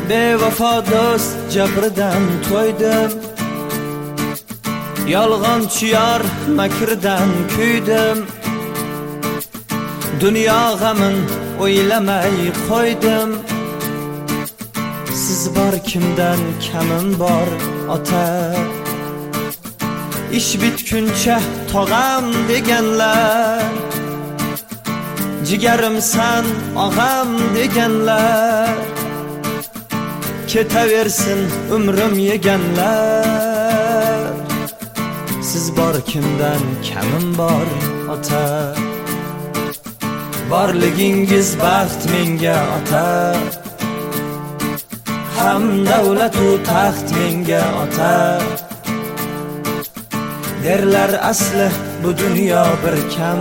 Bevafo do'st jabridan to'ydim, yolg'onchi yor makrdan kuydim. Dunyo g'amin o'ylamay qo'ydim. Siz bor kimdan kamim bor ota. İş bitkuncha tog'am deganlar, jigarimsan og'am deganlar, ketaversin umrim yeganlar. Siz bor kimdan kamim bor ota. Borligingiz baxt menga ota, ham davlat u taxt menga ota. Derler asli bu dünya bir kam.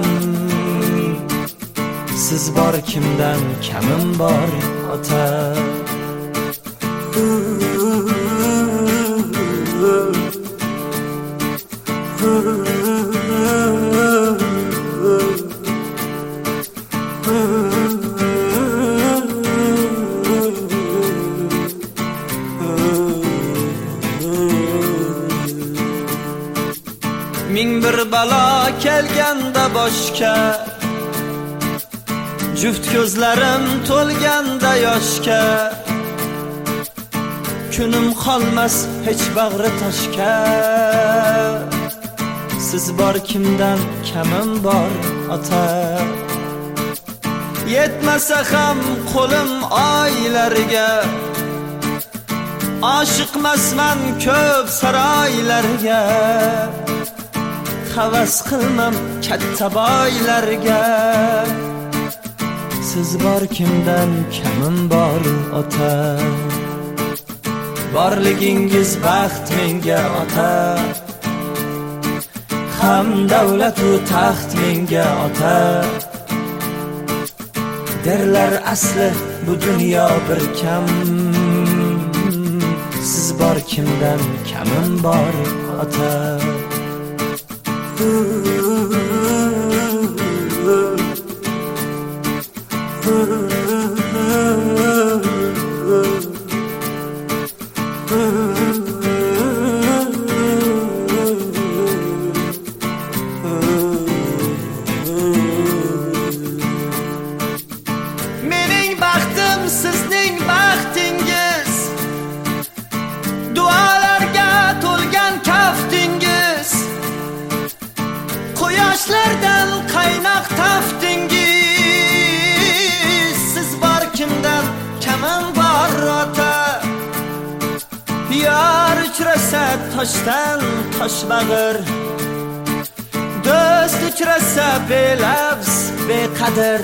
Siz bor kimdan kamim bor ota. Ming bir balo kelganda boshga, juft ko'zlarim to'lganda yoshga, kunim qolmas hech bag'ri toshga. Siz bor kimdan kamim bor ota. Yetmasa ham qo'lim oylarga, oshiqmasman ko'p saroylarga. Havas qilmam katta boylarga. Siz bor kimdan kamim bor ota. Borligingiz baxt menga ota, ham davlat u taxt menga ota. Derler asli bu dunyo bir kam. Siz bor kimdan kamim bor ota. Mening baxtim sizning baxtingiz, duolarga to'lgan kaftingiz, quyoshlardan qaynoq taftingiz. Siz bor kimdan kamim bor ota. Yor uchrasa toshdan tosh bag'ir, do'st uchrasa belabs beqadr.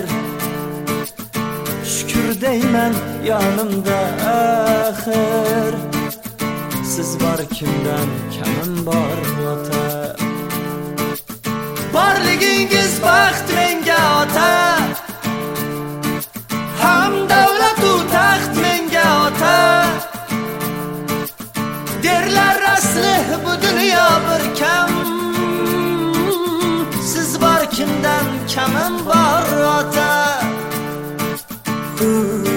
Shukr deyman yonimda axir. Siz bor kimdan kamim bor ota. Borligingiz baxt menga ota, ham davlat u taxt menga ota. Derler asli bu dunyo bir kam. Siz bor kimdan kamim bor ota.